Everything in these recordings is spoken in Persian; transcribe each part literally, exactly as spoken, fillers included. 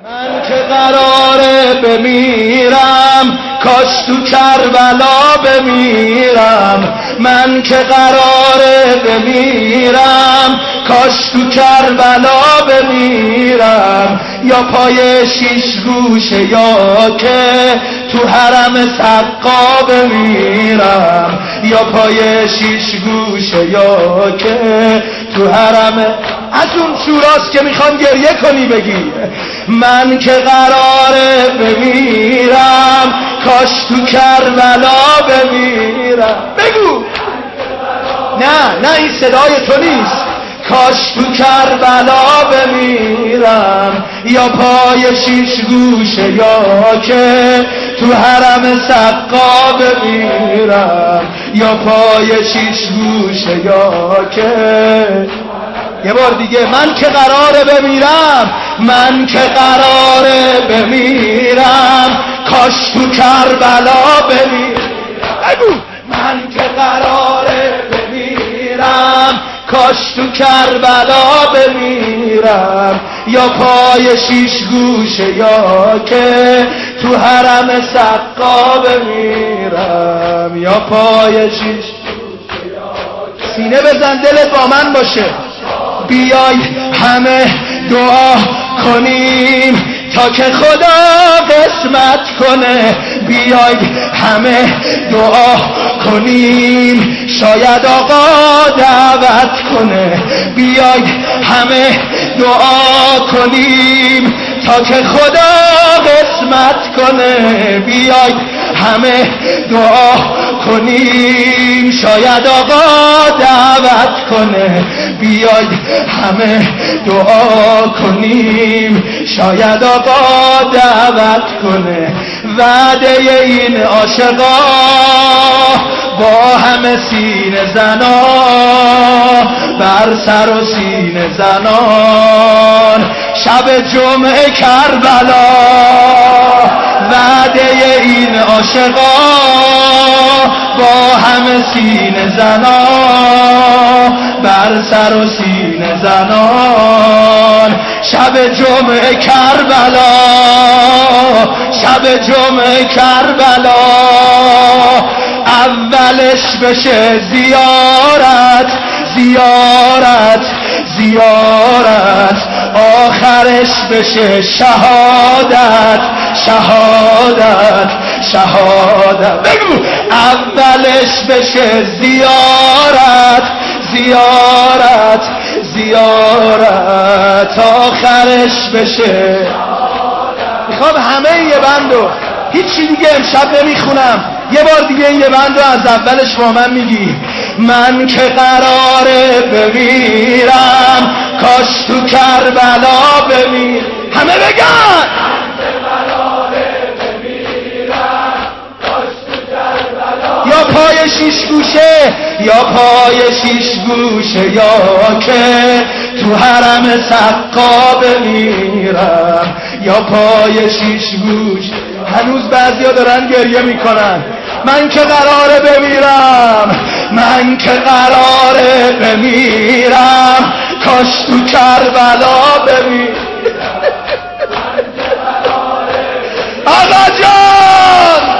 من که قراره بمیرم کاش تو کربلا بمیرم، من که قراره بمیرم کاش تو کربلا بمیرم، یا پای شیش گوشه یا که تو حرم سقا بمیرم، یا پای شیش گوشه یا که تو حرم. از اون شوراست که میخوام گریه کنی بگی من که قراره بمیرم کاش تو کربلا بمیرم. بگو نه نه این صدای تو نیست. کاش تو کربلا بمیرم، یا پای شیش گوشه یا که تو حرم سقا بمیرم، یا پای شیش گوشه یا که. یه بار دیگه من که قراره بمیرم، من که قراره بمیرم کاش تو کربلا بمیرم. بگو من که قراره بمیرم کاش تو کربلا بمیرم، یا پای شیش گوشه یا که تو حرم سقا بمیرم، یا پای شیش گوشه یا که. سینه بزن دلت با من باشه. بیای همه دعا کنیم تا که خدا قسمت کنه، بیای همه دعا کنیم شاید آقا دعوت کنه، بیای همه دعا کنیم تا که خدا قسمت کنه، بیای همه دعا کنیم شاید آقا دعوت کنه، بیای همه دعا کنیم شاید آقا دعوت کنه. وعده این عاشقا با همه سینه زنا بر سر و سینه زنان شب جمعه کربلا، وعده این عاشقا با همه سینه زنا بر سر و سینه زنان شب جمعه کربلا، شب جمعه کربلا. اولش بشه زیارت زیارت زیارت، آخرش بشه شهادت شهادت شهادت. بگو اولش بشه زیارت زیارت زیارت، آخرش بشه. میخوام همه یه بندو، هیچی دیگه امشب نمیخونم، یه بار دیگه یه بندو از اولش با من میگی. من که قراره بمیرم کاش تو کربلا بمیر. همه بگن یا پای شیش گوشه یا پای شیش گوشه یا که تو حرم سقا بمیرم، یا پای شیش گوشه. هنوز بعضیا دارن گریه میکنن. من که قراره بمیرم، من که قراره بمیرم کاش تو کربلا بمیرم. آقا جان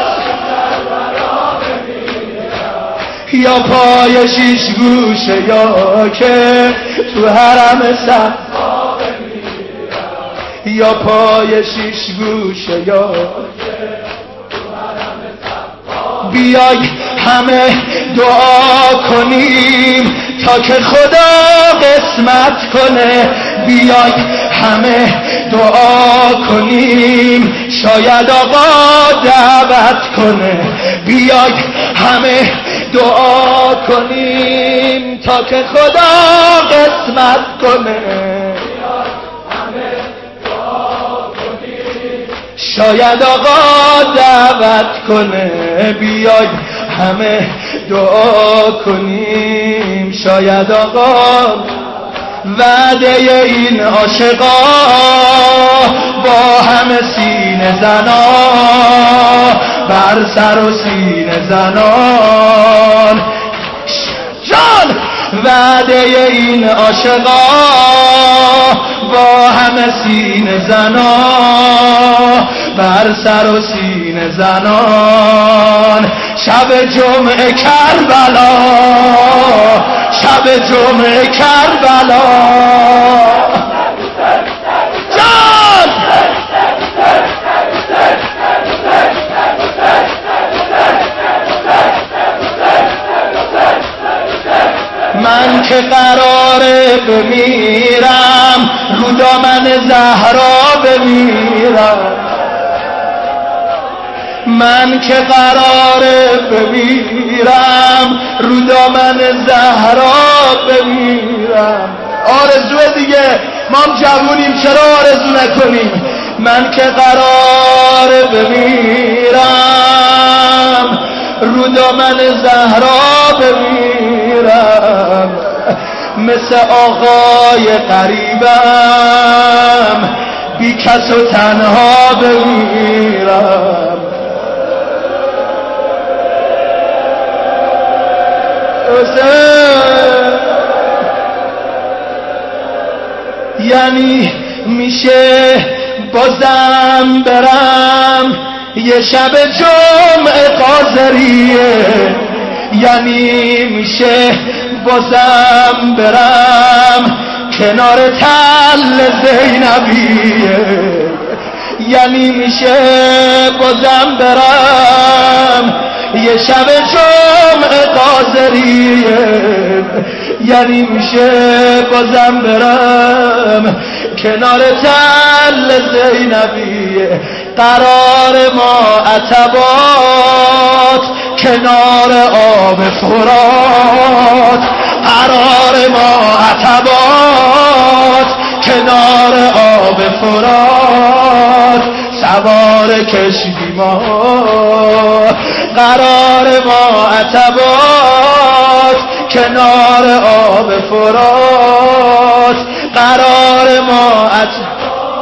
یا پای شیش گوشه یا که تو حرم سقا بمیرم، یا پای شیش گوشه یا که تو حرم سقا. بیای همه دعا کنیم تا که خدا قسمت کنه، بیای همه دعا کنیم شاید آقا دعوت کنه، بیای همه دعا کنیم تا که خدا قسمت کنه، شاید آقا دعوت کنه، بیای همه دعا کنیم شاید آقا. وعده این عاشقا با همه سینه زنا بر سر و سینه زنان جان وعده این عاشقا با همه سینه زنا بر سر و سینه زنان شب جمعه کربلا شب جمعه کربلا جان من که قراره بمیرم رو دامن زهرا بمیرم من که قراره بمیرم رو دامن زهرا بمیرم آرزو دیگه ما هم جوونیم چرا آرزو نکنیم من که قراره بمیرم رو دامن زهرا بمیرم مثل آقای قریبم بی کس و تنها بمیرم یعنی میشه بازم برم یه شب جمعه قاضریه یعنی میشه بازم برم کنار تل زینبیه یعنی میشه بازم برم یه شب جمعه قاضریه یعنی میشه بازم برم کنار تل زینبیه قرار ما عتبات کنار آب فرات قرار ما عتبات کنار آب فرات سوار کشتی ما قرار ما عتبات کنار آب فرات قرار ما عتبات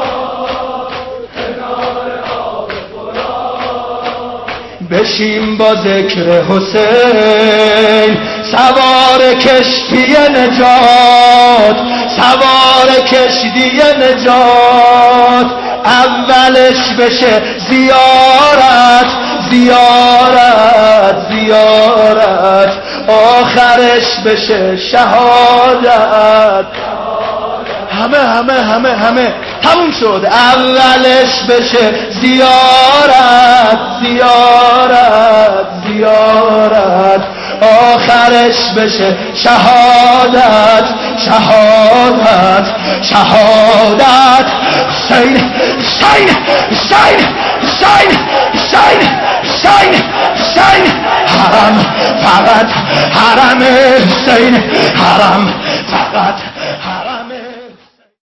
بشیم با ذکر حسین سوار کشتی نجات سوار کشتی نجات اولش بشه زیارت زیارت زیارت آخرش بشه شهادت همه همه همه همه تموم شد اولش بشه زیارت زیارت زیارت آخرش بشه شهادت شهادت شهادت حسین حسین حسین حسین حسین حسین حسین حرم فقط حرم حسین حرم فقط